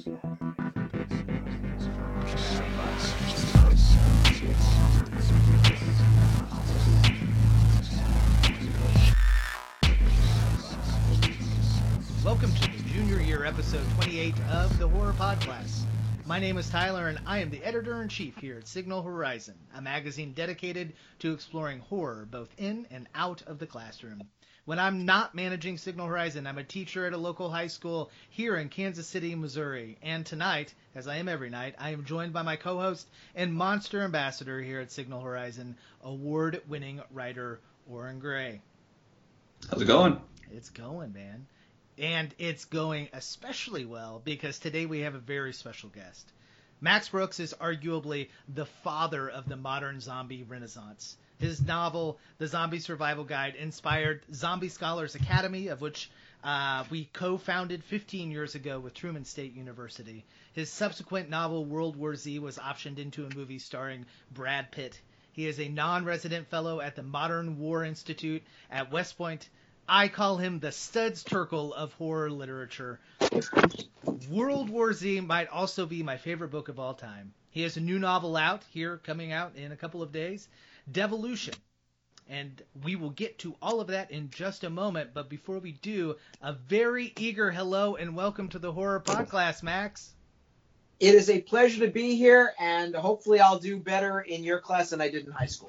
Welcome to the junior year episode 28 of the Horror Podcast. My name is Tyler, and I am the editor-in-chief here at Signal Horizon, a magazine dedicated to exploring horror both in and out of the classroom. When I'm not managing Signal Horizon, I'm a teacher at a local high school here in Kansas City, Missouri. And tonight, as I am every night, I am joined by my co-host and monster ambassador here at Signal Horizon, award-winning writer Oren Gray. How's it going? It's going, man. And it's going especially well because today we have a very special guest. Max Brooks is arguably the father of the modern zombie renaissance. His novel, The Zombie Survival Guide, inspired Zombie Scholars Academy, of which we co-founded 15 years ago with Truman State University. His subsequent novel, World War Z, was optioned into a movie starring Brad Pitt. He is a non-resident fellow at the Modern War Institute at West Point. I call him the Studs Terkel of horror literature. World War Z might also be my favorite book of all time. He has a new novel out here, coming out in a couple of days, Devolution. And we will get to all of that in just a moment. But before we do, a very eager hello and welcome to the Horror Podcast, Max. It is a pleasure to be here, and hopefully I'll do better in your class than I did in high school.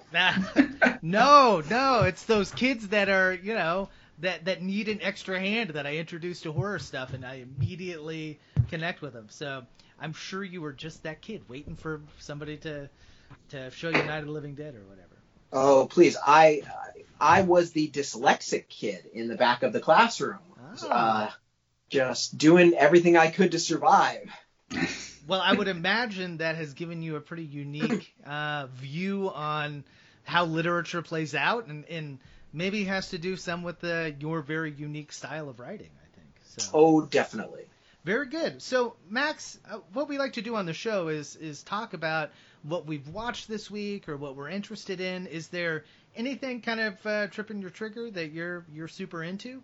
No, it's those kids that are, that need an extra hand that I introduce to horror stuff, and I immediately connect with them. So I'm sure you were just that kid waiting for somebody to show you Night of the Living Dead or whatever. Oh, please. I was the dyslexic kid in the back of the classroom, just doing everything I could to survive. Well, I would imagine that has given you a pretty unique view on how literature plays out, and maybe has to do some with your very unique style of writing, I think. So. Oh, definitely. Very good. So, Max, what we like to do on the show is talk about what we've watched this week or what we're interested in. Is there anything kind of tripping your trigger that you're super into?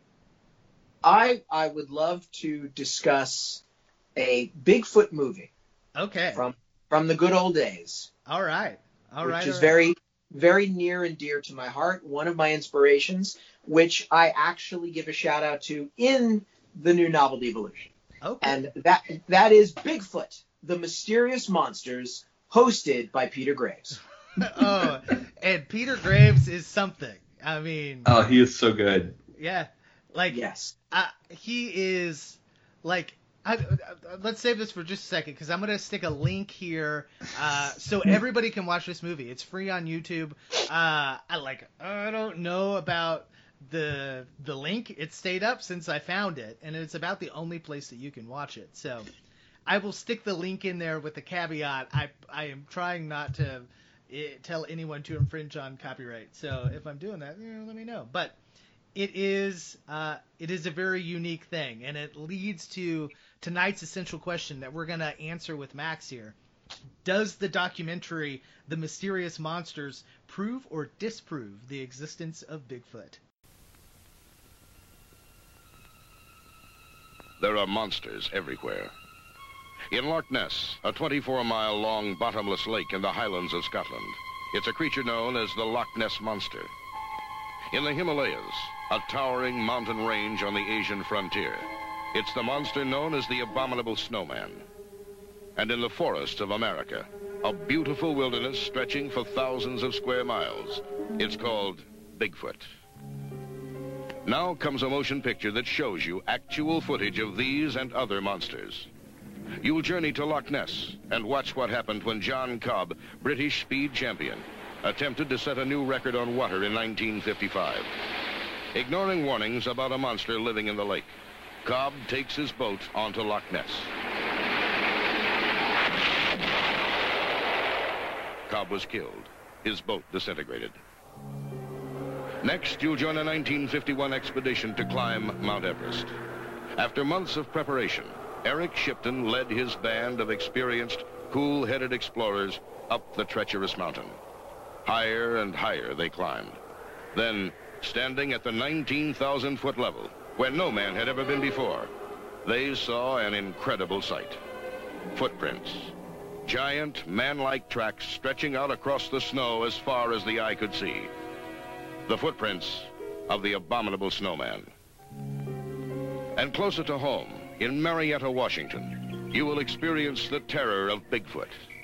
I would love to discuss a Bigfoot movie. Okay. From the good old days. All right. Which is very, very near and dear to my heart. One of my inspirations, which I actually give a shout out to in the new novel Devolution. Okay. And that is Bigfoot, the Mysterious Monsters, hosted by Peter Graves. Oh, and Peter Graves is something. I mean. Oh, he is so good. Yeah. Yes. He is like. Let's save this for just a second because I'm going to stick a link here so everybody can watch this movie. It's free on YouTube. I don't know about the link. It stayed up since I found it, and it's about the only place that you can watch it. So I will stick the link in there with the caveat. I am trying not to tell anyone to infringe on copyright. So if I'm doing that, let me know. But it is a very unique thing, and it leads to tonight's essential question that we're going to answer with Max here. Does the documentary The Mysterious Monsters prove or disprove the existence of Bigfoot? There are monsters everywhere. In Loch Ness, a 24-mile-long bottomless lake in the Highlands of Scotland, it's a creature known as the Loch Ness Monster. In the Himalayas, a towering mountain range on the Asian frontier, it's the monster known as the Abominable Snowman. And in the forests of America, a beautiful wilderness stretching for thousands of square miles, it's called Bigfoot. Now comes a motion picture that shows you actual footage of these and other monsters. You'll journey to Loch Ness and watch what happened when John Cobb, British speed champion, attempted to set a new record on water in 1955. Ignoring warnings about a monster living in the lake, Cobb takes his boat onto Loch Ness. Cobb was killed. His boat disintegrated. Next, you'll join a 1951 expedition to climb Mount Everest. After months of preparation, Eric Shipton led his band of experienced, cool-headed explorers up the treacherous mountain. Higher and higher they climbed. Then, standing at the 19,000-foot level, where no man had ever been before, they saw an incredible sight. Footprints. Giant, man-like tracks stretching out across the snow as far as the eye could see. The footprints of the abominable snowman. And closer to home, in Marietta, Washington, you will experience the terror of Bigfoot.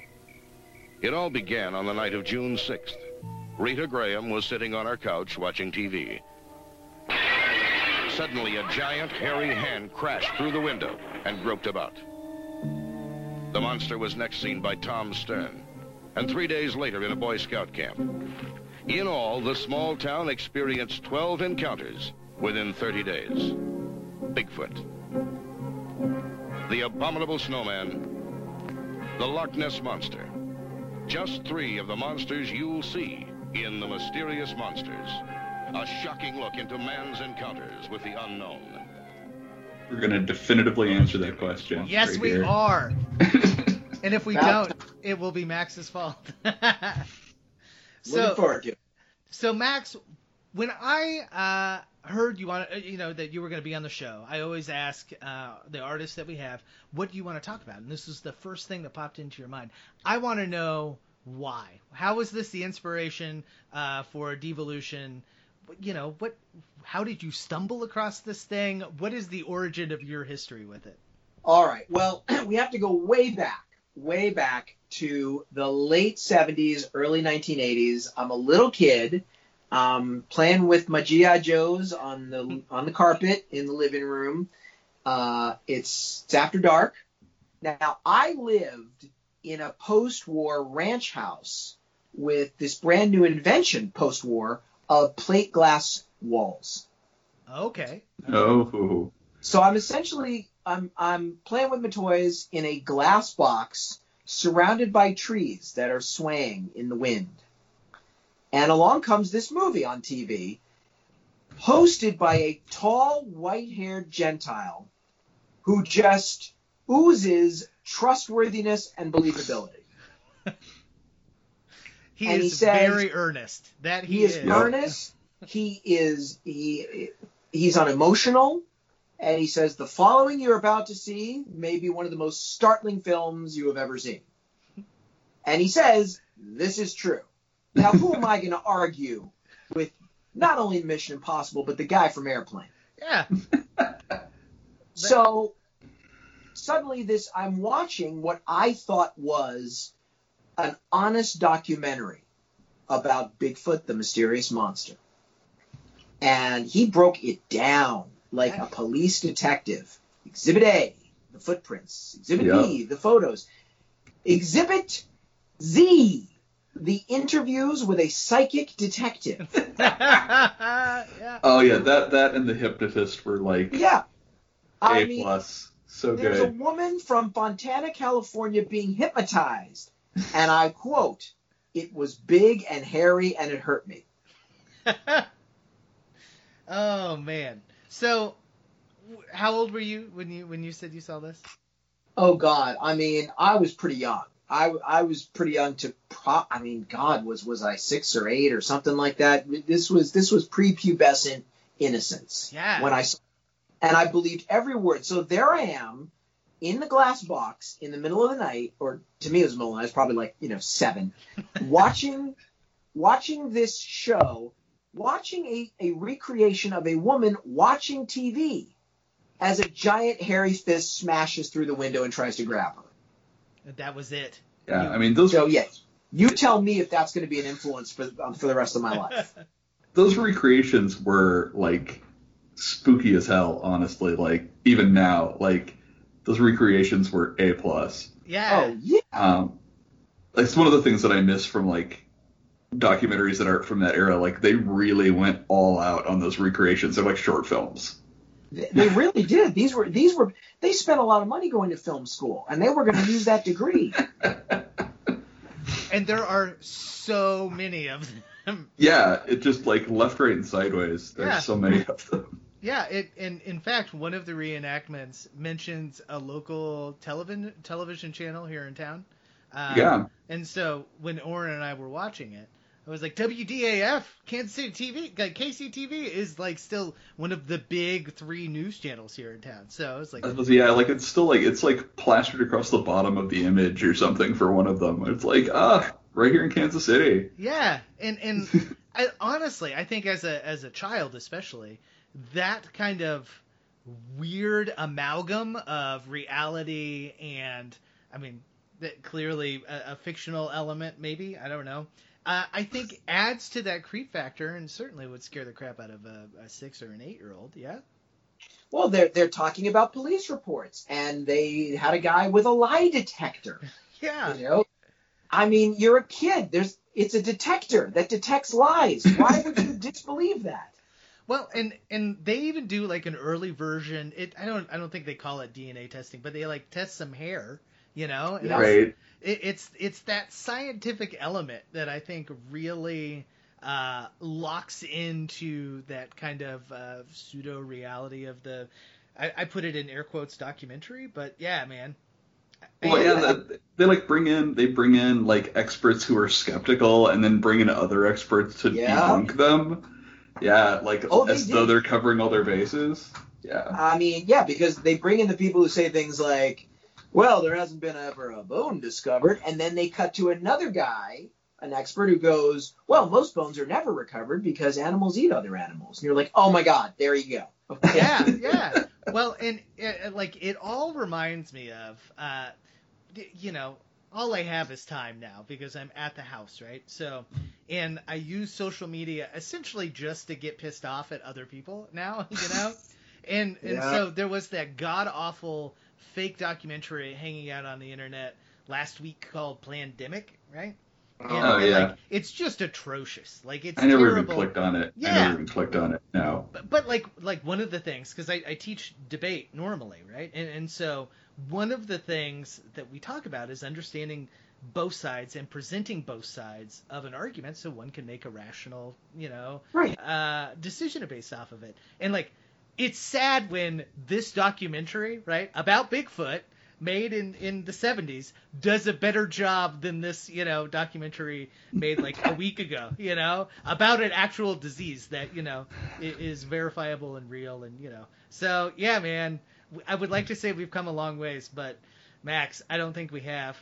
It all began on the night of June 6th. Rita Graham was sitting on her couch watching TV. Suddenly, a giant, hairy hand crashed through the window and groped about. The monster was next seen by Tom Stern, and 3 days later in a Boy Scout camp. In all, the small town experienced 12 encounters within 30 days. Bigfoot, the abominable snowman, the Loch Ness Monster. Just 3 of the monsters you'll see in The Mysterious Monsters. A shocking look into man's encounters with the unknown. We're going to definitively answer that question. Yes, right we here. are. And if we don't, it will be Max's fault. Looking forward to it. So Max, when I heard you want that you were going to be on the show, I always ask the artists that we have, what do you want to talk about? And this is the first thing that popped into your mind. I want to know why. How was this the inspiration for Devolution? How did you stumble across this thing? What is the origin of your history with it? All right. Well, we have to go way back to the late 70s, early 1980s. I'm a little kid playing with my G.I. Joes on the carpet in the living room. It's after dark. Now, I lived in a post-war ranch house with this brand new invention post-war of plate glass walls. Okay. Oh. So I'm playing with my toys in a glass box surrounded by trees that are swaying in the wind. And along comes this movie on TV, hosted by a tall, white-haired Gentile who just oozes trustworthiness and believability. He says, very earnest. That he is earnest. He's unemotional. And he says, the following you're about to see may be one of the most startling films you have ever seen. And he says, this is true. Now, who am I going to argue with not only Mission Impossible, but the guy from Airplane? Yeah. So suddenly I'm watching what I thought was an honest documentary about Bigfoot, the mysterious monster. And he broke it down like a police detective. Exhibit A, the footprints. Exhibit B, the photos. Exhibit Z, the interviews with a psychic detective. Yeah. Oh yeah, that and the hypnotist were like A plus. So there's good. A woman from Fontana, California being hypnotized, and I quote, "It was big and hairy and it hurt me." Oh man. So how old were you when you said you saw this? Oh God, I mean, I was pretty young. I was pretty young to was I 6 or 8 or something like that? This was prepubescent innocence. Yeah. When I saw, and I believed every word. So there I am in the glass box in the middle of the night, or to me it was the middle of the night. It was probably 7, watching this show, watching a recreation of a woman watching TV as a giant hairy fist smashes through the window and tries to grab her. That was it. Yeah, I mean those. So yes, you tell me if that's going to be an influence for the rest of my life. Those recreations were like spooky as hell. Honestly, like even now, like those recreations were A plus. Yeah. Oh yeah. It's one of the things that I miss from like documentaries that aren't from that era. Like they really went all out on those recreations. They're like short films. They really did. They spent a lot of money going to film school, and they were going to use that degree. And there are so many of them. Yeah, it just like left, right, and sideways. There's so many of them. Yeah, and in fact, one of the reenactments mentions a local television channel here in town. Yeah. And so when Oren and I were watching it, I was like, WDAF, Kansas City TV, like KCTV is like still one of the big 3 news channels here in town. So I was like, Yeah, like it's still like it's like plastered across the bottom of the image or something for one of them. It's like right here in Kansas City. yeah, and honestly, I think as a child especially, that kind of weird amalgam of reality and, I mean, that clearly a fictional element, maybe, I don't know. I think adds to that creep factor, and certainly would scare the crap out of a 6 or an 8-year-old. Yeah. Well, they're talking about police reports, and they had a guy with a lie detector. Yeah. You know, I mean, you're a kid. It's a detector that detects lies. Why would you disbelieve that? Well, and they even do like an early version. I don't think they call it DNA testing, but they like test some hair, you know. And Right. It's that scientific element that I think really locks into that kind of pseudo reality of the. I put it in air quotes documentary, but yeah, man. Well, yeah, they bring in like experts who are skeptical, and then bring in other experts to debunk them. Yeah, like as though they're covering all their bases. Yeah. I mean, yeah, because they bring in the people who say things like, well, there hasn't been ever a bone discovered. And then they cut to another guy, an expert, who goes, well, most bones are never recovered because animals eat other animals. And you're like, oh, my God, there you go. Yeah, yeah. Well, and like it all reminds me of, you know, all I have is time now because I'm at the house, right? So, and I use social media essentially just to get pissed off at other people now, you know? And so there was that god-awful fake documentary hanging out on the internet last week called Plandemic, right? And like, it's just atrocious. Like, it's terrible. I never even clicked on it. Yeah. I never even clicked on it. No. But like one of the things, because I teach debate normally, right? And so one of the things that we talk about is understanding both sides and presenting both sides of an argument so one can make a rational, you know, decision based off of it. And like, it's sad when this documentary, right, about Bigfoot, made in the 70s, does a better job than this, you know, documentary made like a week ago, you know, about an actual disease that, you know, is verifiable and real and, you know. So, yeah, man, I would like to say we've come a long ways, but Max, I don't think we have.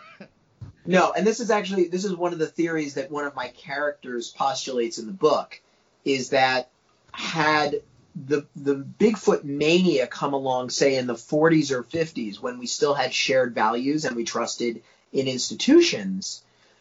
No, and this is one of the theories that one of my characters postulates in the book, is that had the Bigfoot mania come along, say, in the 40s or 50s, when we still had shared values and we trusted in institutions,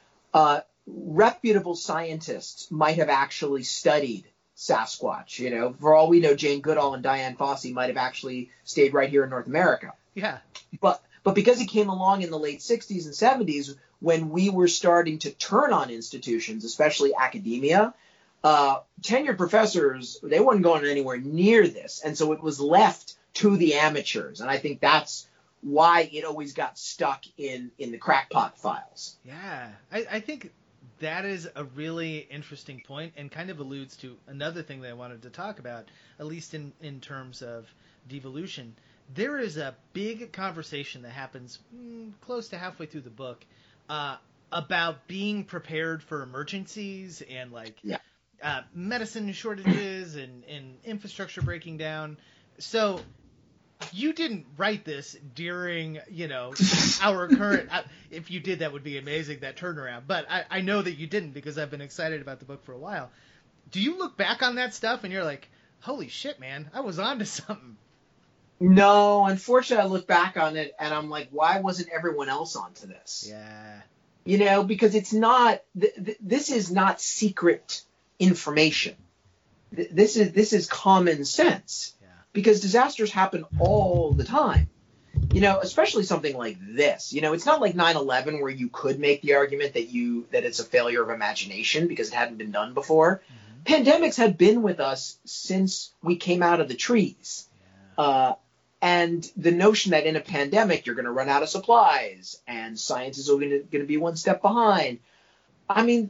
reputable scientists might have actually studied Sasquatch. You know, for all we know, Jane Goodall and Diane Fossey might have actually stayed right here in North America. Yeah. But because he came along in the late 60s and 70s, when we were starting to turn on institutions, especially academia, tenured professors, they weren't going anywhere near this. And so it was left to the amateurs. And I think that's why it always got stuck in the crackpot files. Yeah, I think that is a really interesting point and kind of alludes to another thing that I wanted to talk about, at least in terms of devolution. There is a big conversation that happens close to halfway through the book about being prepared for emergencies and like medicine shortages and infrastructure breaking down. So you didn't write this during, you know, our current. If you did, that would be amazing, that turnaround. But I know that you didn't because I've been excited about the book for a while. Do you look back on that stuff and you're like, holy shit, man, I was onto something? No, unfortunately, I look back on it and I'm like, why wasn't everyone else onto this? Yeah. You know, because it's not. This is not secret information. This is common sense. Yeah. Because disasters happen all the time. You know, especially something like this. You know, it's not like 9/11 where you could make the argument that it's a failure of imagination because it hadn't been done before. Mm-hmm. Pandemics had been with us since we came out of the trees. Yeah. And the notion that in a pandemic you're going to run out of supplies and science is going to be one step behind. I mean,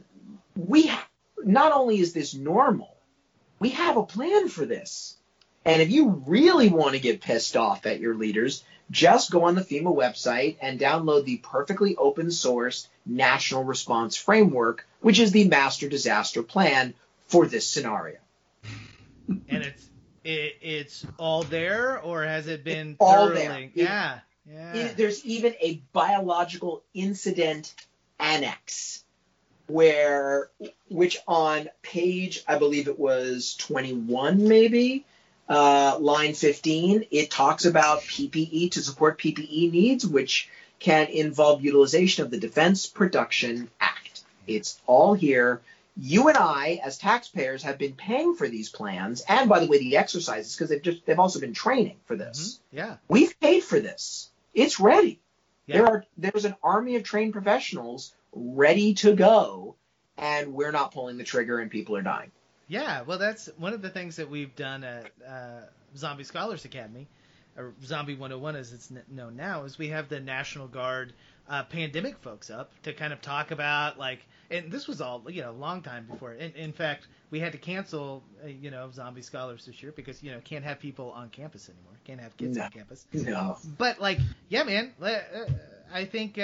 not only is this normal, we have a plan for this. And if you really want to get pissed off at your leaders, just go on the FEMA website and download the perfectly open source National Response Framework, which is the master disaster plan for this scenario. And it's all there, or has it been it's all thoroughly? there. Yeah. There's even a biological incident annex which on page, I believe it was 21 maybe, line 15, it talks about PPE to support PPE needs, which can involve utilization of the Defense Production Act. It's all here. You and I, as taxpayers, have been paying for these plans, and by the way, the exercises, because they've also been training for this. Mm-hmm. Yeah, we've paid for this. It's ready. Yeah. There's an army of trained professionals ready to go, and we're not pulling the trigger, and people are dying. Yeah, well, that's one of the things that we've done at Zombie Scholars Academy, or Zombie 101 as it's known now, is we have the National Guard pandemic folks up to kind of talk about, like, and this was all, a long time before. In fact, we had to cancel, Zombie Scholars this year because, can't have people on campus anymore. Can't have kids on campus. No. But, yeah, man, I think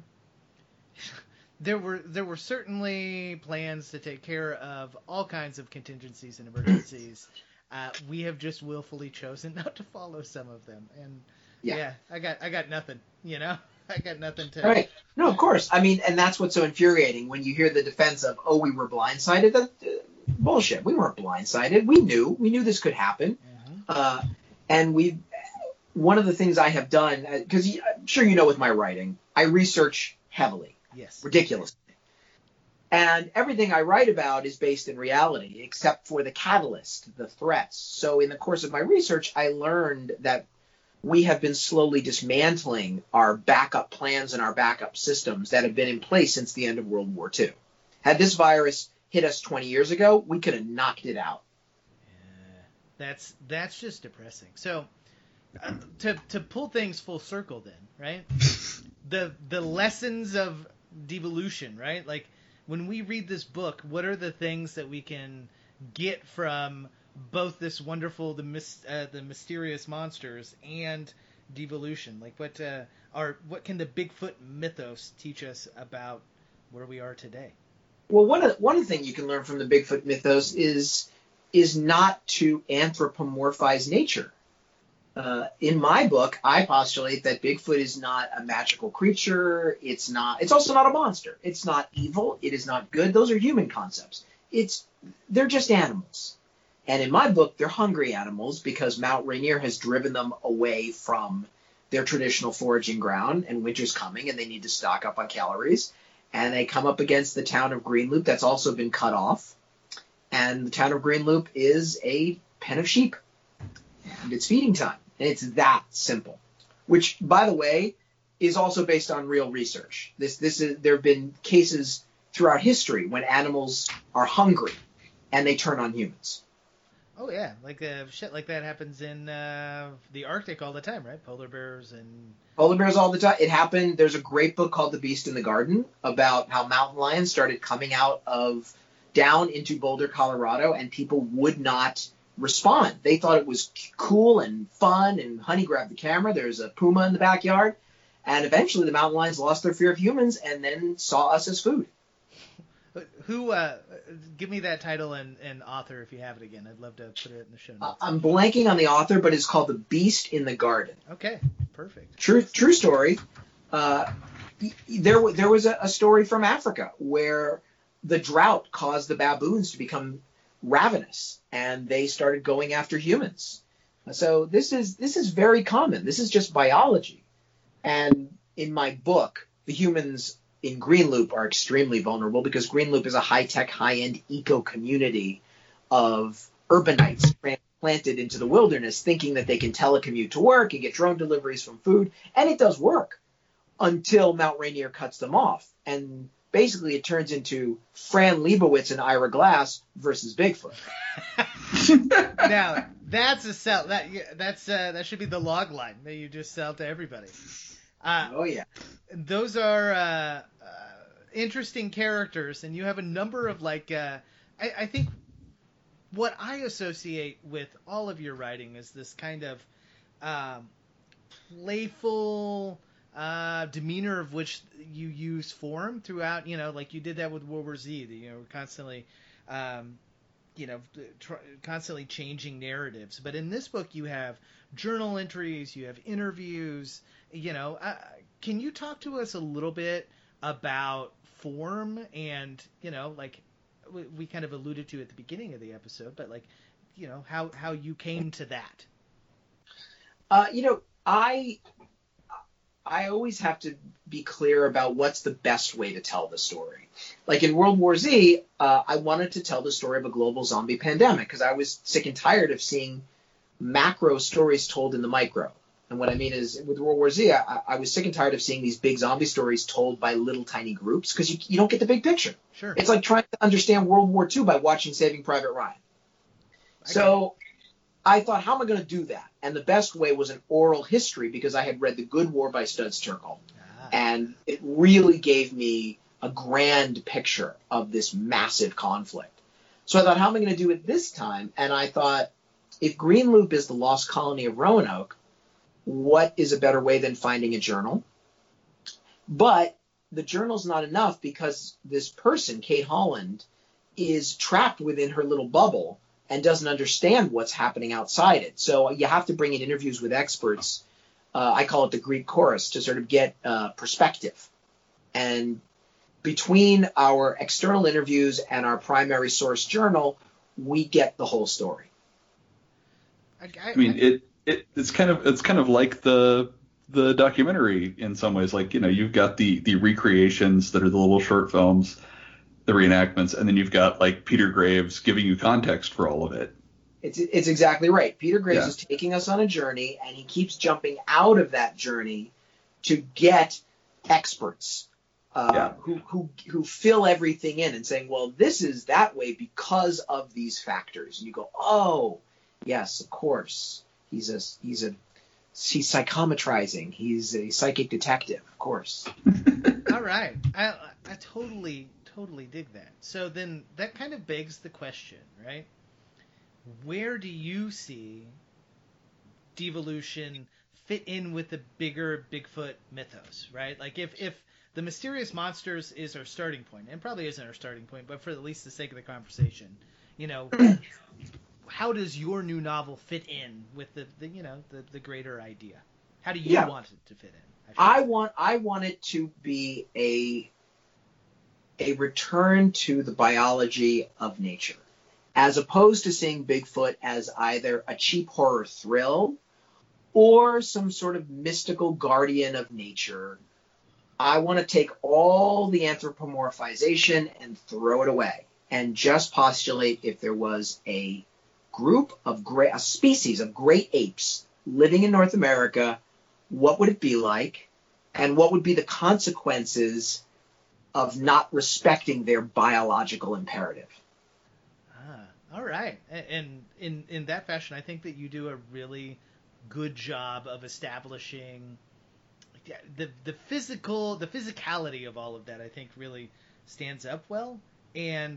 there were certainly plans to take care of all kinds of contingencies and emergencies. We have just willfully chosen not to follow some of them, and I got nothing. I got nothing to. Right. No, of course. I mean, and that's what's so infuriating when you hear the defense of, "Oh, we were blindsided." That bullshit. We weren't blindsided. We knew this could happen, and one of the things I have done, because I'm sure with my writing, I research heavily. Yes. Ridiculously. And everything I write about is based in reality, except for the catalyst, the threats. So in the course of my research, I learned that we have been slowly dismantling our backup plans and our backup systems that have been in place since the end of World War II. Had this virus hit us 20 years ago, we could have knocked it out. Yeah, that's just depressing. So to pull things full circle then, right? The lessons of devolution, right? Like, when we read this book, what are the things that we can get from both this wonderful, the mysterious monsters and devolution? Like, what can the Bigfoot mythos teach us about where we are today? Well, one thing you can learn from the Bigfoot mythos is not to anthropomorphize nature. In my book, I postulate that Bigfoot is not a magical creature. It's also not a monster. It's not evil. It is not good. Those are human concepts. They're just animals. And in my book, they're hungry animals because Mount Rainier has driven them away from their traditional foraging ground, and winter's coming and they need to stock up on calories. And they come up against the town of Greenloop that's also been cut off. And the town of Greenloop is a pen of sheep. And it's feeding time. And it's that simple, which, by the way, is also based on real research. There have been cases throughout history when animals are hungry and they turn on humans. Oh yeah, like shit like that happens in the Arctic all the time, right? Polar bears all the time. It happened. There's a great book called The Beast in the Garden about how mountain lions started coming out down into Boulder, Colorado, and people would not respond. They thought it was cool and fun, and honey grabbed the camera. There's a puma in the backyard, and eventually the mountain lions lost their fear of humans and then saw us as food. Who? Give me that title and author if you have it again. I'd love to put it in the show notes. I'm blanking on the author, but it's called The Beast in the Garden. Okay, perfect. True story. There was a story from Africa where the drought caused the baboons to become ravenous, and they started going after humans. So this is very common. This is just biology. And in my book, the humans in Greenloop are extremely vulnerable because Greenloop is a high-tech, high-end eco-community of urbanites transplanted into the wilderness thinking that they can telecommute to work and get drone deliveries from food. And it does work until Mount Rainier cuts them off. And basically it turns into Fran Lebowitz and Ira Glass versus Bigfoot. Now, that's a sell. That should be the log line that you just sell to everybody. Oh, yeah. Those are interesting characters, and you have a number of, I think what I associate with all of your writing is this kind of playful demeanor of which you use form throughout, like you did that with World War Z, constantly, constantly changing narratives. But in this book, you have journal entries, you have interviews, can you talk to us a little bit about form and, like we kind of alluded to at the beginning of the episode, but like, how you came to that? I always have to be clear about what's the best way to tell the story. Like in World War Z, I wanted to tell the story of a global zombie pandemic because I was sick and tired of seeing macro stories told in the micro. And what I mean is with World War Z, I was sick and tired of seeing these big zombie stories told by little tiny groups because you don't get the big picture. Sure. It's like trying to understand World War II by watching Saving Private Ryan. So I thought, how am I going to do that? And the best way was an oral history because I had read The Good War by Studs Terkel. And it really gave me a grand picture of this massive conflict. So I thought, how am I going to do it this time? And I thought, if Green Loop is the lost colony of Roanoke, what is a better way than finding a journal? But the journal's not enough because this person, Kate Holland, is trapped within her little bubble and doesn't understand what's happening outside it. So you have to bring in interviews with experts. I call it the Greek chorus to sort of get perspective. And between our external interviews and our primary source journal, we get the whole story. I mean, it's kind of like the documentary in some ways. Like, you've got the recreations that are the little short films, the reenactments, and then you've got like Peter Graves giving you context for all of it. It's exactly right. Peter Graves is taking us on a journey, and he keeps jumping out of that journey to get experts who fill everything in and saying, well, this is that way because of these factors. And you go, oh, yes, of course. He's psychometrizing. He's a psychic detective, of course. All right. I totally dig that. So then that kind of begs the question, right? Where do you see devolution fit in with the bigger Bigfoot mythos, right? Like if the mysterious monsters is our starting point, and probably isn't our starting point, but for at least the sake of the conversation, how does your new novel fit in with the greater idea? How do you want it to fit in? I want it to be a return to the biology of nature, as opposed to seeing Bigfoot as either a cheap horror thrill or some sort of mystical guardian of nature. I want to take all the anthropomorphization and throw it away and just postulate if there was a species of great apes living in North America, what would it be like? And what would be the consequences of not respecting their biological imperative? All right. And in that fashion, I think that you do a really good job of establishing the physicality of all of that. I think really stands up well. And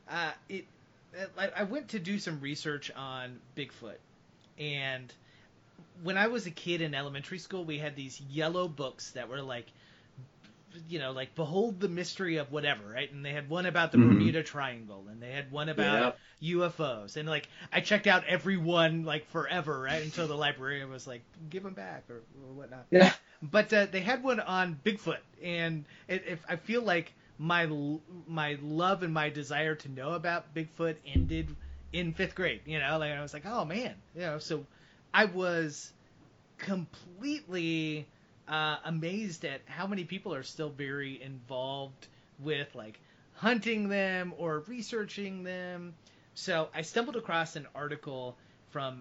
I went to do some research on Bigfoot, and when I was a kid in elementary school, we had these yellow books that were like, like Behold the Mystery of Whatever, right? And they had one about the Bermuda Triangle, and they had one about UFOs, and like I checked out every one like forever, right? Until the librarian was like, give them back or whatnot. Yeah. But they had one on Bigfoot, and I feel like my love and my desire to know about Bigfoot ended in 5th grade. Like I was like, oh man, so I was completely amazed at how many people are still very involved with like hunting them or researching them. So I stumbled across an article from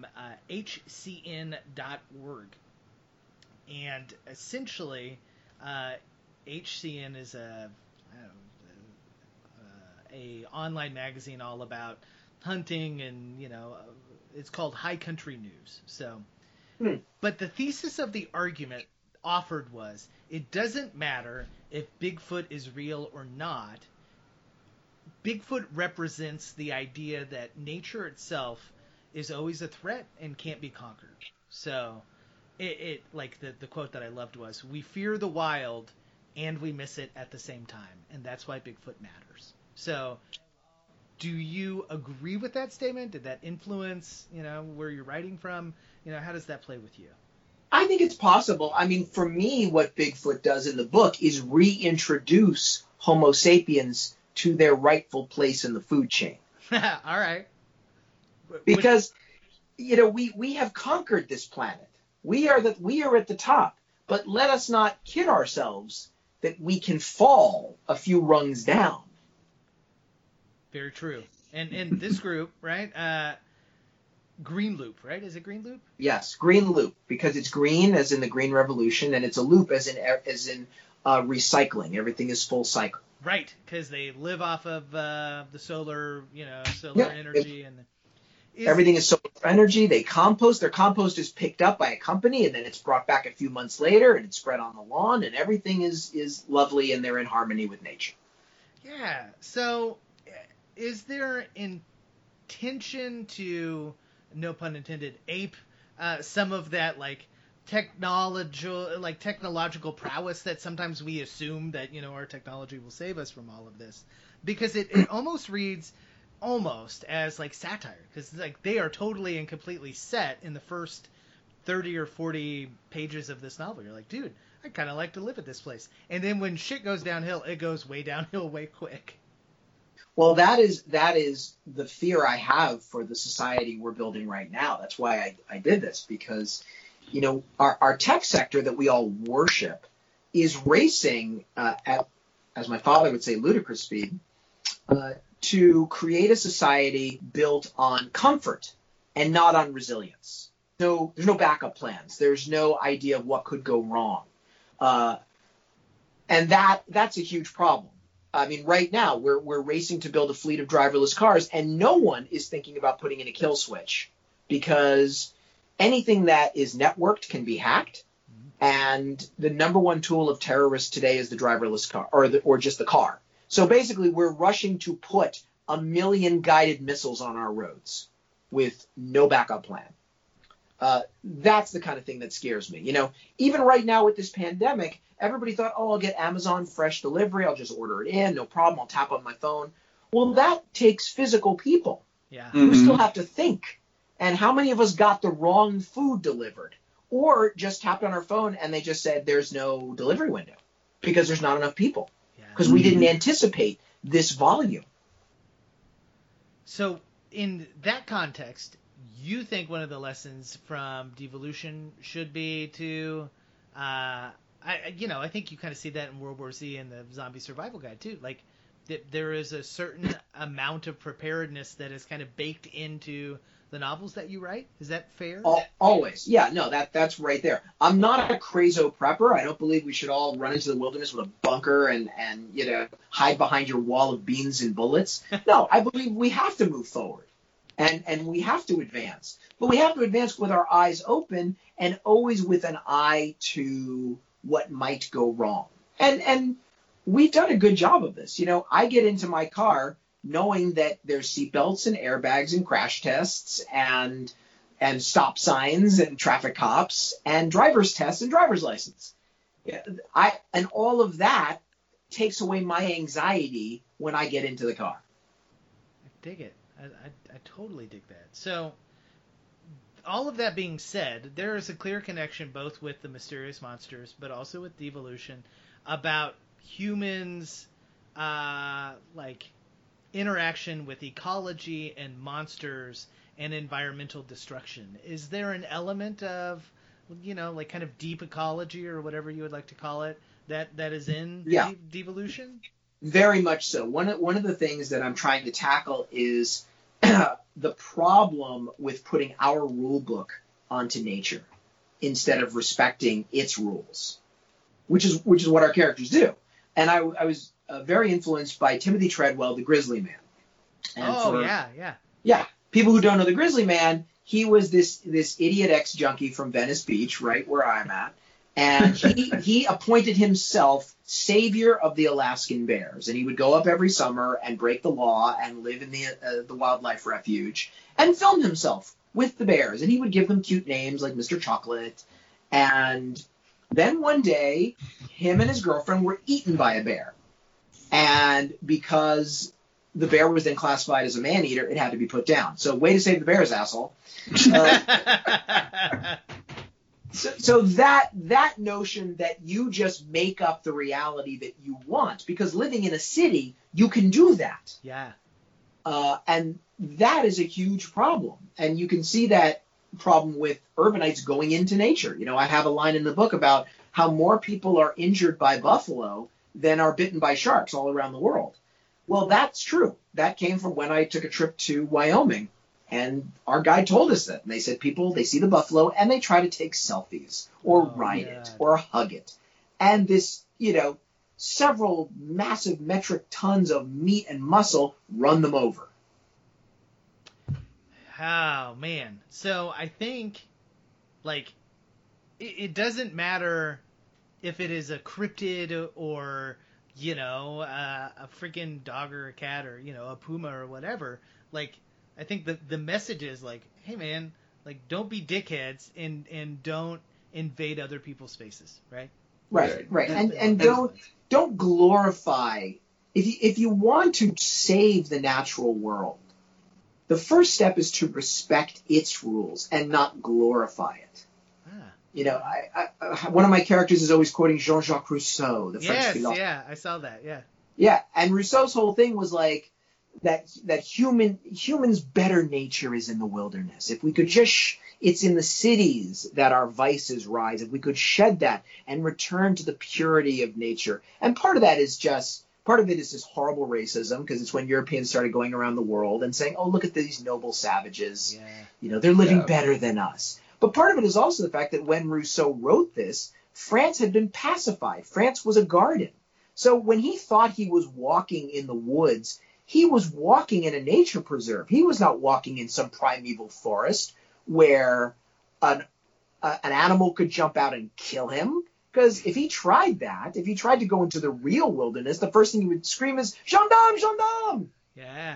HCN.org, and essentially HCN is a online magazine all about hunting, and it's called High Country News. So, but the thesis of the argument offered was, it doesn't matter if Bigfoot is real or not. Bigfoot represents the idea that nature itself is always a threat and can't be conquered. So it like the quote that I loved was, "We fear the wild and we miss it at the same time, and that's why Bigfoot matters." So, do you agree with that statement? Did that influence, where you're writing from? How does that play with you? I think it's possible. I mean, for me, what Bigfoot does in the book is reintroduce Homo sapiens to their rightful place in the food chain. All right. Because, we have conquered this planet. We are at the top. But let us not kid ourselves that we can fall a few rungs down. Very true. And this group, right? Green Loop, right? Is it Green Loop? Yes, Green Loop, because it's green as in the Green Revolution, and it's a loop as in recycling. Everything is full cycle. Right, because they live off of the solar energy, and everything is solar energy. They compost. Their compost is picked up by a company, and then it's brought back a few months later, and it's spread on the lawn, and everything is lovely, and they're in harmony with nature. Yeah. So, is there intention to, no pun intended, ape some of that technological prowess that sometimes we assume that our technology will save us from all of this, because it almost reads as satire, because they are totally and completely set in the first 30 or 40 pages of this novel. You're like, dude, I kind of like to live at this place, and then when shit goes downhill, it goes way downhill way quick. Well, that is the fear I have for the society we're building right now. That's why I did this, because our tech sector that we all worship is racing at, as my father would say, ludicrous speed, to create a society built on comfort and not on resilience. So there's no backup plans. There's no idea of what could go wrong. And that's a huge problem. I mean, right now we're racing to build a fleet of driverless cars, and no one is thinking about putting in a kill switch, because anything that is networked can be hacked. And the number one tool of terrorists today is the driverless car, or just the car. So basically, we're rushing to put 1 million guided missiles on our roads with no backup plan. That's the kind of thing that scares me. Even right now with this pandemic, everybody thought, I'll get Amazon fresh delivery. I'll just order it in. No problem. I'll tap on my phone. Well, that takes physical people who still have to think. And how many of us got the wrong food delivered, or just tapped on our phone and they just said there's no delivery window because there's not enough people, because we didn't anticipate this volume. So in that context, you think one of the lessons from devolution should be to, I think you kind of see that in World War Z and the Zombie Survival Guide too. Like, there is a certain amount of preparedness that is kind of baked into the novels that you write. Is that fair? Always. Yeah, no, that's right there. I'm not a crazo prepper. I don't believe we should all run into the wilderness with a bunker and hide behind your wall of beans and bullets. No, I believe we have to move forward. And we have to advance. But we have to advance with our eyes open, and always with an eye to what might go wrong. And we've done a good job of this. I get into my car knowing that there's seatbelts and airbags and crash tests and stop signs and traffic cops and driver's tests and driver's license. And all of that takes away my anxiety when I get into the car. I dig it. I totally dig that. So, all of that being said, there is a clear connection both with the mysterious monsters, but also with devolution, about humans, interaction with ecology and monsters and environmental destruction. Is there an element of, kind of deep ecology, or whatever you would like to call it, that is in devolution? Very much so. One of the things that I'm trying to tackle is the problem with putting our rule book onto nature instead of respecting its rules, which is what our characters do. And I was very influenced by Timothy Treadwell, the Grizzly Man. And yeah. People who don't know the Grizzly Man, he was this idiot ex-junkie from Venice Beach, right where I'm at. And he appointed himself savior of the Alaskan bears. And he would go up every summer and break the law and live in the wildlife refuge and film himself with the bears. And he would give them cute names like Mr. Chocolate And then one day, him and his girlfriend were eaten by a bear. And because the bear was then classified as a man-eater, it had to be put down. So way to save the bears, asshole. So that notion that you just make up the reality that you want, because living in a city, you can do that. Yeah. And that is a huge problem. And you can see that problem with urbanites going into nature. You know, I have a line in the book about how more people are injured by buffalo than are bitten by sharks all around the world. Well, that's true. That came from when I took a trip to Wyoming. And our guide told us that. And they said people, they see the buffalo and they try to take selfies or ride it or hug it. And this, you know, several massive metric tons of meat and muscle run them over. Oh, man. So I think, like, it doesn't matter if it is a cryptid or, you know, a freaking dog or a cat or, you know, a puma or whatever. Like, I think the message is like, hey man, like don't be dickheads and don't invade other people's spaces, right? Right. And don't glorify. If you want to save the natural world, the first step is to respect its rules and not glorify it. You know, I one of my characters is always quoting Jean-Jacques Rousseau, the French philosopher. Yeah, I saw that. Yeah. Yeah, and Rousseau's whole thing was like that humans' better nature is in the wilderness. If we could just it's in the cities that our vices rise. If we could shed that and return to the purity of nature. And part of it is just horrible racism, because it's when Europeans started going around the world and saying, oh, look at these noble savages. Yeah. You know, they're living better than us. But part of it is also the fact that when Rousseau wrote this, France had been pacified. France was a garden. So when he thought he was walking in the woods, he was walking in a nature preserve. He was not walking in some primeval forest where an animal could jump out and kill him. Because if he tried to go into the real wilderness, the first thing he would scream is, gendarme, gendarme! Yeah.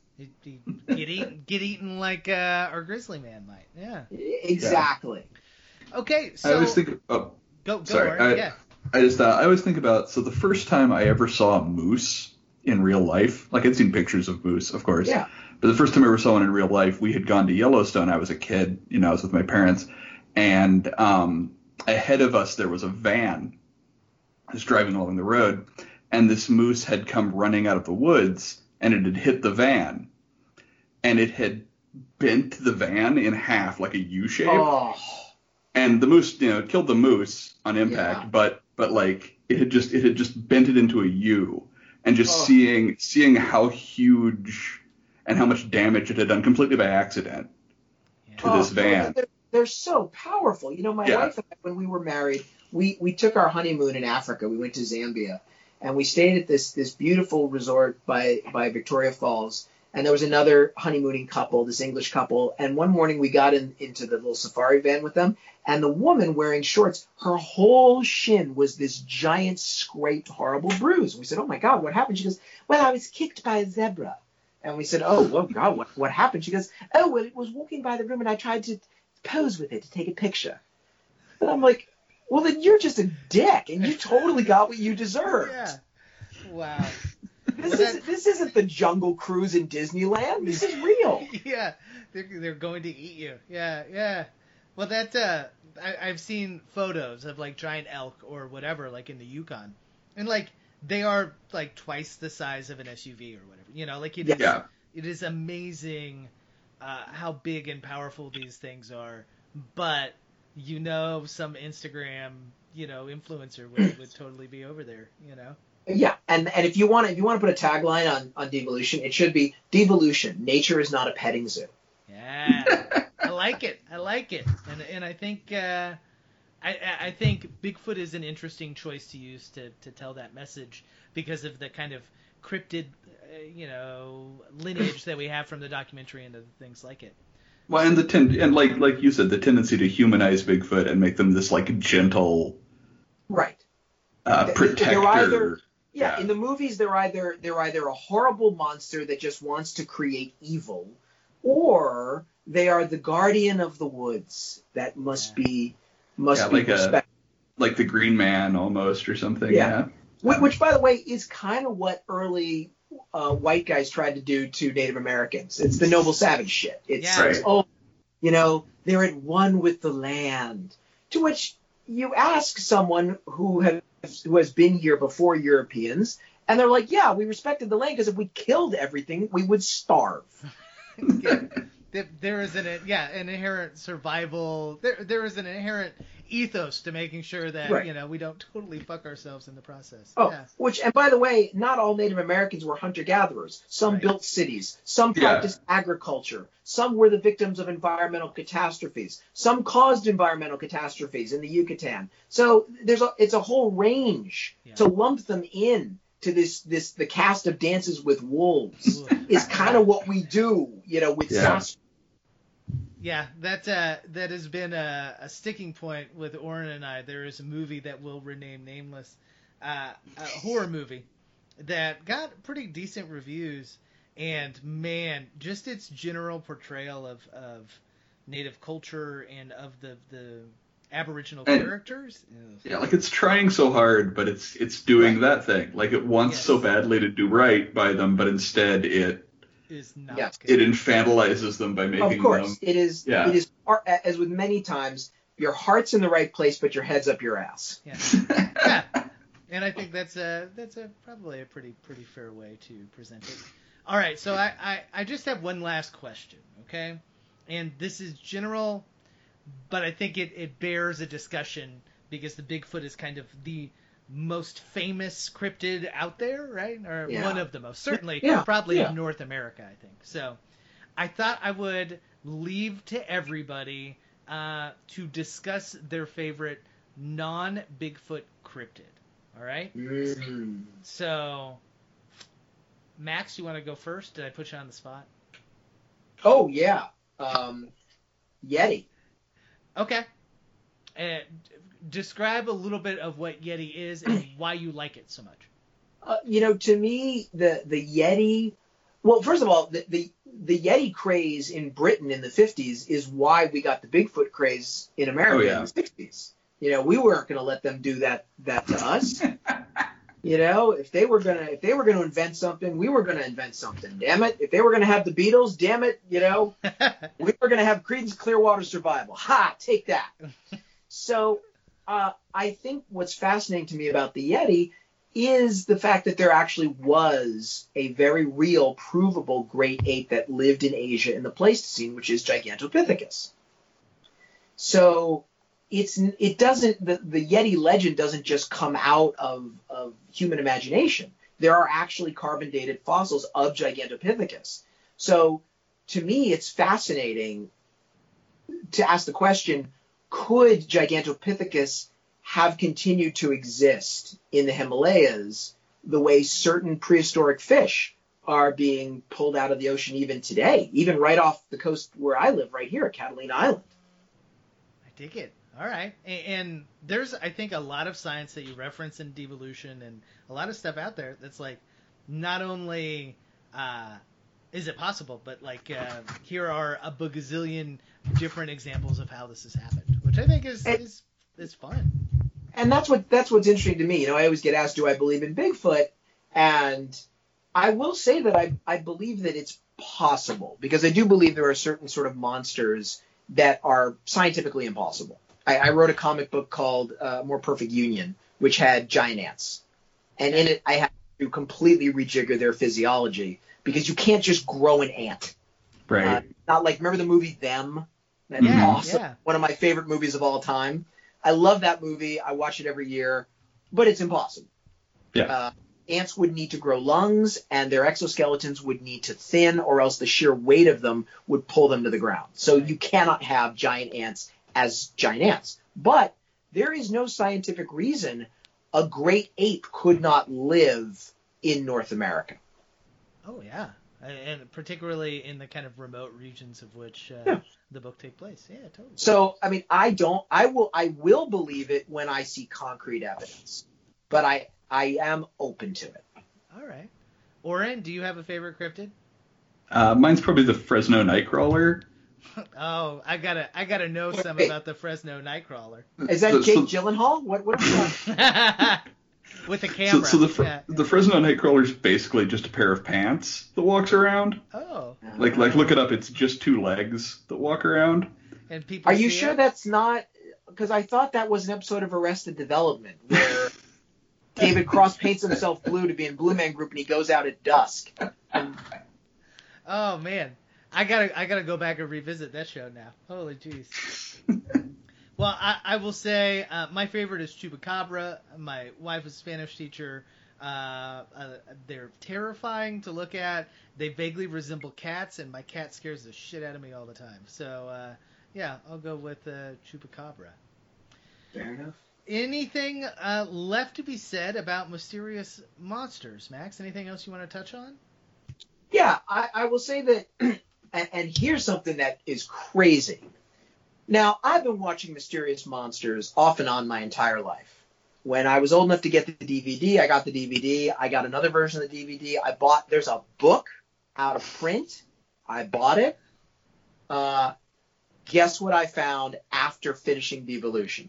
He'd get eaten like our grizzly man might. Yeah. Exactly. Yeah. Okay, so... I always think... Go, sorry. I always think about... So the first time I ever saw a moose in real life, like I'd seen pictures of moose, of course. Yeah. But the first time I ever saw one in real life, we had gone to Yellowstone. I was a kid, you know, I was with my parents. And ahead of us, there was a van that was driving along the road. And this moose had come running out of the woods, and it had hit the van. And it had bent the van in half like a U shape. Oh. And the moose, you know, it killed the moose on impact, but like it had just bent it into a U. And just seeing how huge and how much damage it had done completely by accident to this van. They're so powerful. You know, my wife and I, when we were married, we took our honeymoon in Africa. We went to Zambia, and we stayed at this beautiful resort by Victoria Falls. And there was another honeymooning couple, this English couple. And one morning we got into the little safari van with them. And the woman wearing shorts, her whole shin was this giant scraped, horrible bruise. And we said, oh, my God, what happened? She goes, well, I was kicked by a zebra. And we said, oh, well, God, what happened? She goes, oh, well, it was walking by the room and I tried to pose with it to take a picture. And I'm like, well, then you're just a dick and you totally got what you deserved. Yeah. Wow. This isn't the Jungle Cruise in Disneyland. This is real. Yeah, they're going to eat you. Yeah. Well, that I've seen photos of like giant elk or whatever, like in the Yukon, and like they are like twice the size of an SUV or whatever. You know, like it is amazing how big and powerful these things are. But you know, some Instagram influencer would totally be over there. You know. Yeah, and if you want to put a tagline on devolution, it should be devolution. Nature is not a petting zoo. Yeah, I like it, and I think I think Bigfoot is an interesting choice to use to tell that message because of the kind of cryptid lineage that we have from the documentary and other things like it. Well, and like you said, the tendency to humanize Bigfoot and make them this like gentle, right, protector. Yeah, in the movies, they're either a horrible monster that just wants to create evil, or they are the guardian of the woods that must be must be respected. Like the Green Man almost or something. Yeah. Which, by the way, is kind of what early white guys tried to do to Native Americans. It's the noble savage shit. It's they're at one with the land. To which you ask someone who has been here before Europeans, and they're like, yeah, we respected the land because if we killed everything, we would starve. There is an inherent survival. There is an inherent ethos to making sure that we don't totally fuck ourselves in the process. Oh, yeah. And by the way, not all Native Americans were hunter-gatherers. Some built cities. Some practiced agriculture. Some were the victims of environmental catastrophes. Some caused environmental catastrophes in the Yucatan. So it's a whole range. To lump them in to the cast of Dances with Wolves is kind of what we do, with Sasquatch. Yeah, that has been a sticking point with Oren and I. There is a movie that we'll rename nameless, a horror movie that got pretty decent reviews, and man, just its general portrayal of Native culture and of the Aboriginal characters. Yeah, like it's trying so hard, but it's doing that thing. Like it wants so badly to do right by them, but instead it is not. It infantilizes them by making them. Of course, it is. Yeah. It is, as with many times, your heart's in the right place, but your head's up your ass. Yeah. Yeah. And I think that's probably a pretty fair way to present it. All right, so I just have one last question, okay? And this is general, but I think it bears a discussion because the Bigfoot is kind of the most famous cryptid out there, right? Or one of the most, certainly, probably in North America, I think. So I thought I would leave to everybody to discuss their favorite non-Bigfoot cryptid. All right? Mm. So, Max, you want to go first? Did I put you on the spot? Oh, yeah. Yeti. Okay. Describe a little bit of what Yeti is and why you like it so much. To me, the Yeti... Well, first of all, the Yeti craze in Britain in the 50s is why we got the Bigfoot craze in America in the 60s. We weren't going to let them do that to us. If they were going to invent something, we were going to invent something. Damn it! If they were going to have the Beatles, damn it, we were going to have Creedence Clearwater Survival. Ha! Take that. So I think what's fascinating to me about the Yeti is the fact that there actually was a very real, provable great ape that lived in Asia in the Pleistocene, which is Gigantopithecus. So the Yeti legend doesn't just come out of human imagination. There are actually carbon-dated fossils of Gigantopithecus. So to me, it's fascinating to ask the question, could Gigantopithecus have continued to exist in the Himalayas the way certain prehistoric fish are being pulled out of the ocean even today, even right off the coast where I live, right here at Catalina Island? I dig it. All right. And there's, I think, a lot of science that you reference in devolution and a lot of stuff out there that's like, not only is it possible, but like here are a bagazillion different examples of how this has happened, which I think is fun. And that's what's interesting to me. I always get asked, do I believe in Bigfoot? And I will say that I believe that it's possible, because I do believe there are certain sort of monsters that are scientifically impossible. I wrote a comic book called More Perfect Union, which had giant ants. And in it, I had to completely rejigger their physiology, because you can't just grow an ant. Right. Not like, remember the movie Them? That's awesome. Yeah. One of my favorite movies of all time. I love that movie. I watch it every year, but it's impossible. Yeah. Ants would need to grow lungs, and their exoskeletons would need to thin, or else the sheer weight of them would pull them to the ground. So you cannot have giant ants as giant ants. But there is no scientific reason a great ape could not live in North America. Oh, yeah. And particularly in the kind of remote regions of which the book takes place. Yeah, totally. So, I mean, I will believe it when I see concrete evidence, but I am open to it. All right. Oren, do you have a favorite cryptid? Mine's probably the Fresno Nightcrawler. Oh, I gotta know some about the Fresno Nightcrawler. Is that Jake Gyllenhaal? What with the camera. So the Fresno Nightcrawler is basically just a pair of pants that walks around. Oh. Like look it up. It's just two legs that walk around. And people. Are you sure that's not? Because I thought that was an episode of Arrested Development where David Cross paints himself blue to be in Blue Man Group and he goes out at dusk. Oh man, I gotta go back and revisit that show now. Holy jeez. Well, I will say my favorite is Chupacabra. My wife is a Spanish teacher. They're terrifying to look at. They vaguely resemble cats, and my cat scares the shit out of me all the time. So yeah, I'll go with Chupacabra. Fair enough. Anything left to be said about Mysterious Monsters, Max? Anything else you want to touch on? Yeah, I will say that, and here's something that is crazy. Now, I've been watching Mysterious Monsters off and on my entire life. When I was old enough to get the DVD, I got the DVD. I got another version of the DVD. There's a book out of print. I bought it. Guess what I found after finishing Devolution?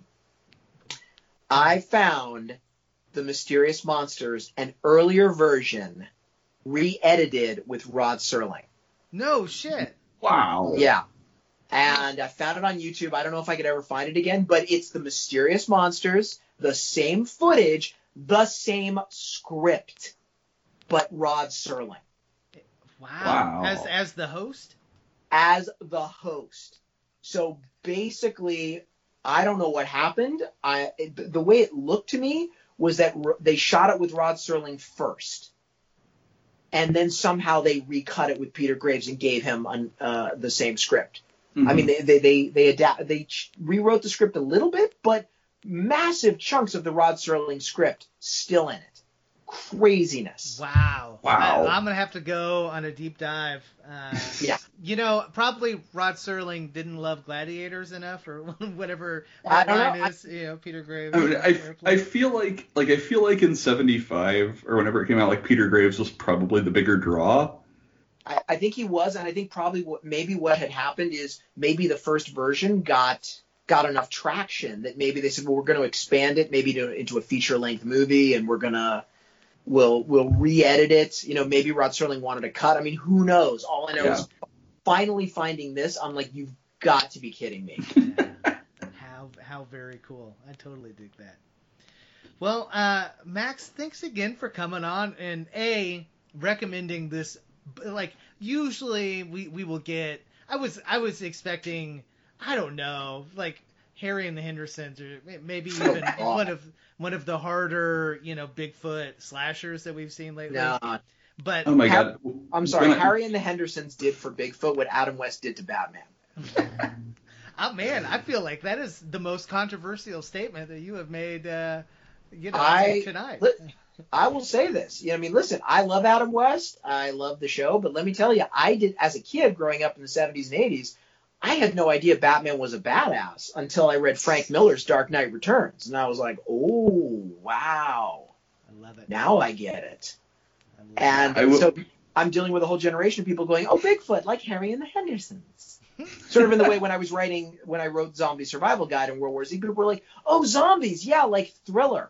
I found the Mysterious Monsters, an earlier version, re-edited with Rod Serling. No shit. Wow. Yeah. And I found it on YouTube. I don't know if I could ever find it again, but it's the Mysterious Monsters, the same footage, the same script, but Rod Serling. Wow. As the host? As the host. So basically, I don't know what happened. The way it looked to me was that they shot it with Rod Serling first. And then somehow they recut it with Peter Graves and gave him the same script. Mm-hmm. I mean, they rewrote the script a little bit, but massive chunks of the Rod Serling script still in it. Craziness. Wow. I'm going to have to go on a deep dive. Yeah. You know, probably Rod Serling didn't love Gladiators enough, or whatever that line is. Peter Graves. I feel like in '75 or whenever it came out, like Peter Graves was probably the bigger draw. I think he was, and I think probably what had happened is maybe the first version got enough traction that maybe they said, well, we're going to expand it maybe into a feature length movie, and we'll re-edit it. You know, maybe Rod Serling wanted a cut. I mean, who knows? All I know is finally finding this, I'm like, you've got to be kidding me. How very cool. I totally dig that. Well, Max, thanks again for coming on and recommending this. Like, usually we will get, I was expecting, I don't know, like Harry and the Hendersons, or maybe even one of the harder, Bigfoot slashers that we've seen lately. No. But oh my God, I'm sorry. Harry and the Hendersons did for Bigfoot what Adam West did to Batman. Oh man, I feel like that is the most controversial statement that you have made. Tonight. I will say this. I mean, listen, I love Adam West. I love the show, but let me tell you, I did as a kid growing up in the 70s and 80s. I had no idea Batman was a badass until I read Frank Miller's Dark Knight Returns, and I was like, "Oh, wow! I love it. Now I get it." So I'm dealing with a whole generation of people going, "Oh, Bigfoot, like Harry and the Hendersons." Sort of in the way when I wrote Zombie Survival Guide in World War Z, people were like, "Oh, zombies, yeah, like Thriller."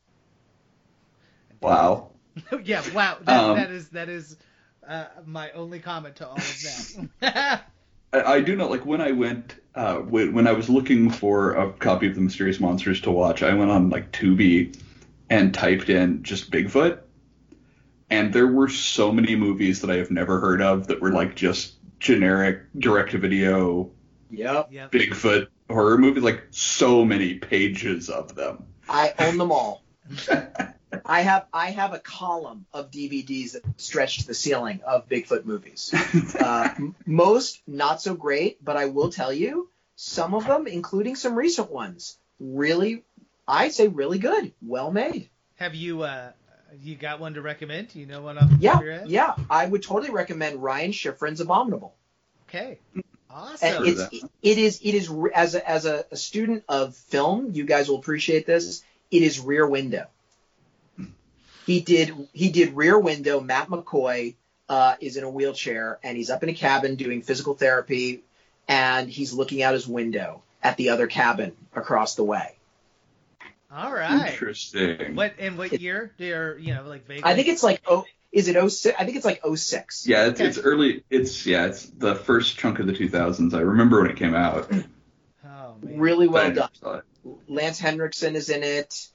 Wow. Yeah, wow. That is my only comment to all of that. I do know, like, when I went, when I was looking for a copy of The Mysterious Monsters to watch, I went on, like, Tubi and typed in just Bigfoot, and there were so many movies that I have never heard of that were, like, just generic direct-to-video Bigfoot horror movies, like, so many pages of them. I own them all. I have a column of DVDs that stretch to the ceiling of Bigfoot movies. Most not so great, but I will tell you, some of them, including some recent ones, really, I say really good, well made. Have you got one to recommend? Do you know one off the top of your head? Yeah, I would totally recommend Ryan Schifrin's Abominable. Okay, awesome. And it is as a student of film, you guys will appreciate this. It is Rear Window. He did Rear Window. Matt McCoy is in a wheelchair, and he's up in a cabin doing physical therapy. and he's looking out his window at the other cabin across the way. All right. Interesting. What year? They're, like vaguely. I think it's like is it 06? I think it's like 06. Yeah, it's early. It's the first chunk of the 2000s. I remember when it came out. Oh man. Really well done. Lance Henriksen is in it.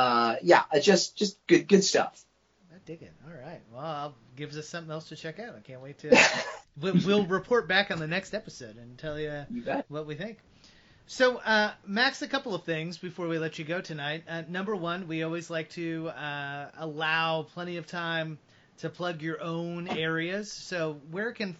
Just good stuff. I dig it. All right. Well, gives us something else to check out. I can't wait to. We'll report back on the next episode and tell you what we think. So, Max, a couple of things before we let you go tonight. Number one, we always like to allow plenty of time to plug your own areas. So, where can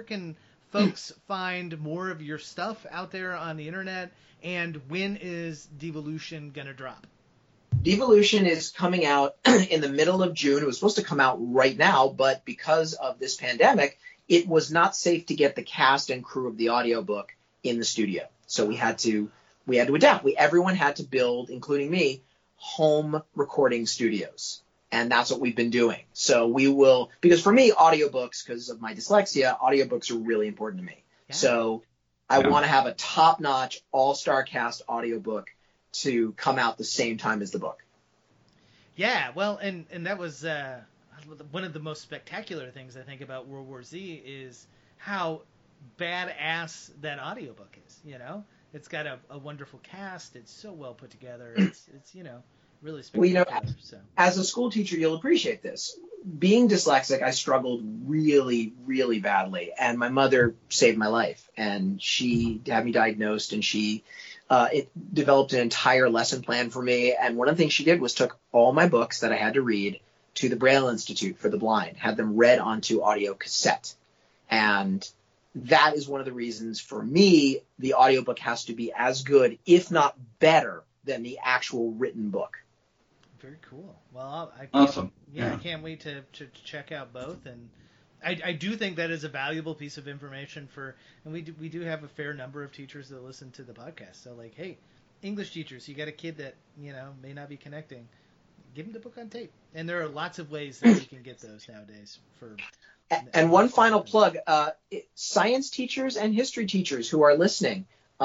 folks find more of your stuff out there on the internet? And when is Devolution gonna drop? Devolution is coming out in the middle of June. It was supposed to come out right now, but because of this pandemic, it was not safe to get the cast and crew of the audiobook in the studio. So we had to adapt. Everyone had to build, including me, home recording studios. And that's what we've been doing. So we will, because for me, audiobooks, because of my dyslexia, audiobooks are really important to me. Yeah. So I want to have a top-notch, all-star cast audiobook to come out the same time as the book. Yeah, well, and that was one of the most spectacular things I think about World War Z is how badass that audiobook is. It's got a wonderful cast. It's so well put together. It's really spectacular. Well, as a school teacher, you'll appreciate this. Being dyslexic, I struggled really, really badly, and my mother saved my life. And she had me diagnosed, and she developed an entire lesson plan for me. And one of the things she did was took all my books that I had to read to the Braille Institute for the Blind, had them read onto audio cassette, and that is one of the reasons for me the audiobook has to be as good, if not better, than the actual written book. Very cool. Well, awesome. I can't wait to check out both, and I do think that is a valuable piece of information and we do have a fair number of teachers that listen to the podcast. So like, hey, English teachers, you got a kid that may not be connecting, give them the book on tape. And there are lots of ways that we can get those nowadays for. And one final plug, science teachers and history teachers who are listening,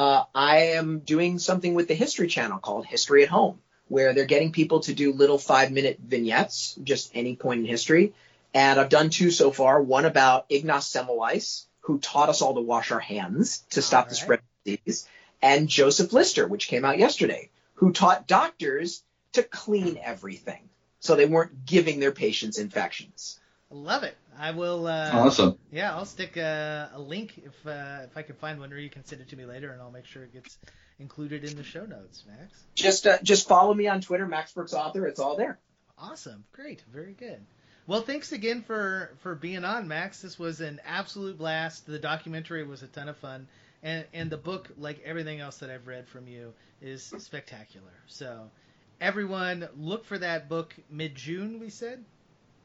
I am doing something with the History Channel called History at Home, where they're getting people to do little 5-minute vignettes, just any point in history. And I've done 2 so far, one about Ignaz Semmelweis, who taught us all to wash our hands to stop the spread of disease, and Joseph Lister, which came out yesterday, who taught doctors to clean everything so they weren't giving their patients infections. I love it. I will. Awesome. Yeah, I'll stick a link if I can find one, or you can send it to me later, and I'll make sure it gets included in the show notes, Max. Just follow me on Twitter, Max Brooks Author. It's all there. Awesome. Great. Very good. Well, thanks again for being on, Max. This was an absolute blast. The documentary was a ton of fun, and the book, like everything else that I've read from you, is spectacular. So, everyone, look for that book mid-June. We said.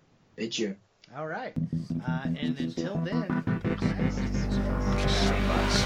Mid-June. All right. And until then, nice to see you.